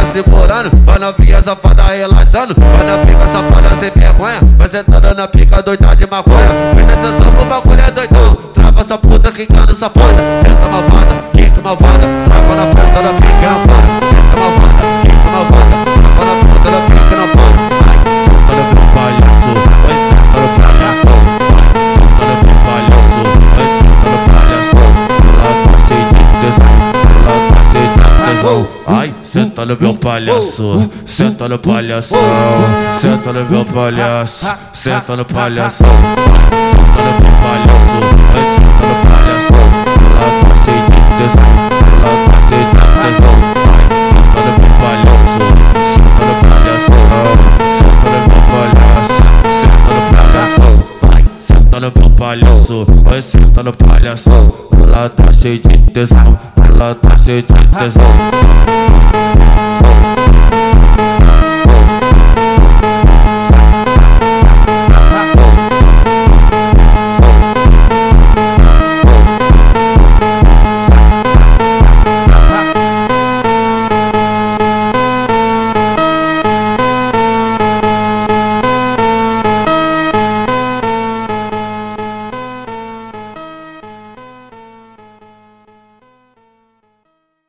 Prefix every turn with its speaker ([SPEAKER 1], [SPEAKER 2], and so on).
[SPEAKER 1] segurando, vai novinha safada relaxando. Vai na pica safada sem vergonha, vai sentando na pica doida de maconha. Presta atenção que o bagulho é doidão. Trava essa puta quicando safada. Senta malvada, quica malvada. Trava na ponta da pica e não para. Senta malvada, quica malvada. Trava na ponta da pica e não para. Ai, senta no meu palhaço, vai senta no palhaço. Senta no meu palhaço, vai senta no palhaço. Ela tá cheia de tesão, ela tá cheia de tesão. Ai, senta no meu palhaço, senta no palhaço. Senta no meu palhaço, senta no palhaço. Senta no meu palhaço, vai senta no palhaço. Ela tá cheia de tesão, ela tá cheia de tesão. Ai, senta no meu palhaço, senta no palhaço. Senta no meu palhaço, senta no palhaço. Vai, senta no meu palhaço, vai senta no palhaço. Ela tá cheia de tesão, ela tá cheia de tesão.